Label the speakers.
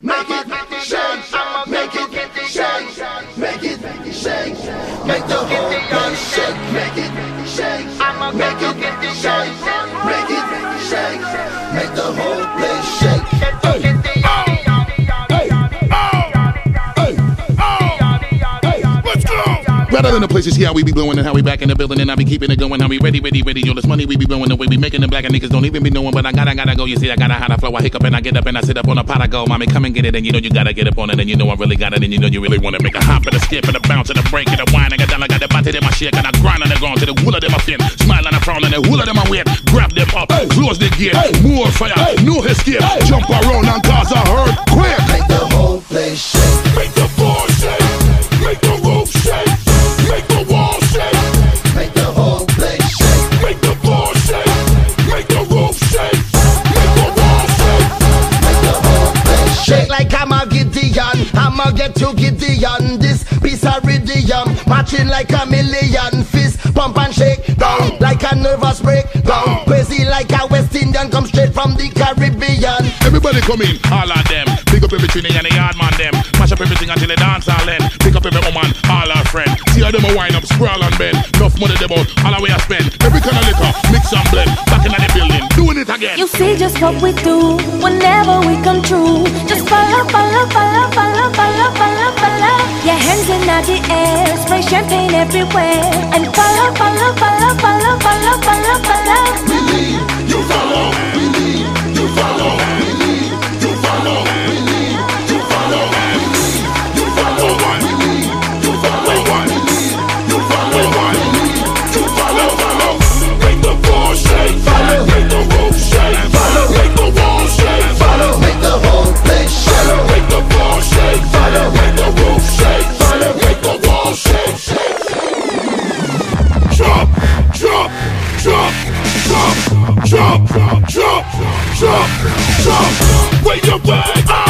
Speaker 1: Make it shake, make it shake, make it shake, make the whole place shake, make it shake, make it shake, make it shake, make the whole place shake.
Speaker 2: Rather than the places, see how we be blowing and how we back in the building and I be keeping it going, how we ready. Yo, this money we be blowing the way we making the black and niggas don't even be knowing, but I gotta go. You see, I gotta how to flow. I hiccup and I get up and I sit up on a pot. I go, mommy, come and get it, and you know you gotta get up on it, and you know I really got it, and you know you really wanna make a hop and a skip and a bounce and a break and a whine and a down. I got the body in my shit and I grind and I go on to the wool of them I fin, smile and I frown and the wool of them I win. Grab them up, close the gate, more fire, no escape. Jump around and cause a hurt quick.
Speaker 1: Make the whole place shake,
Speaker 2: make the floor shake, make the roof shake. Make the wall shake,
Speaker 1: make the whole place shake,
Speaker 2: make the floor shake, make the roof shake, make the wall shake,
Speaker 1: make the whole place
Speaker 3: shake like I'm a Gideon, I'ma get to Gideon. This piece of rhythm, marching like a million. Fist pump and shake down like a nervous breakdown. Crazy like a West Indian, come straight from the Caribbean.
Speaker 2: Everybody come in, all of them. Pick up every trinity and the yard man them. Mash up everything until they dance all end. Pick up every woman, all our friend. See how them a wind up, sprawl and bend. Enough money they bout, all the way I spend. Every kind of liquor, mix and blend. Back in the building, doing it again.
Speaker 4: You see just what we do whenever we come through. Just follow, follow, follow, follow, follow, follow, follow. Your hands in the air, spray champagne everywhere. And follow, follow, follow, follow, follow, follow, follow.
Speaker 2: We lead, you follow. We lead, you follow. We lead, you follow. We lead, you follow. We lead, you follow. We lead, you follow. We lead, you follow. We lead, you follow. Make the floor shake, make the roof shake, make the wall shake,
Speaker 1: make the whole place shake,
Speaker 2: make the floor shake, make the roof shake, make the wall shake. Jump, jump, jump, jump, jump, jump, jump, jump, jump. Wave your flag.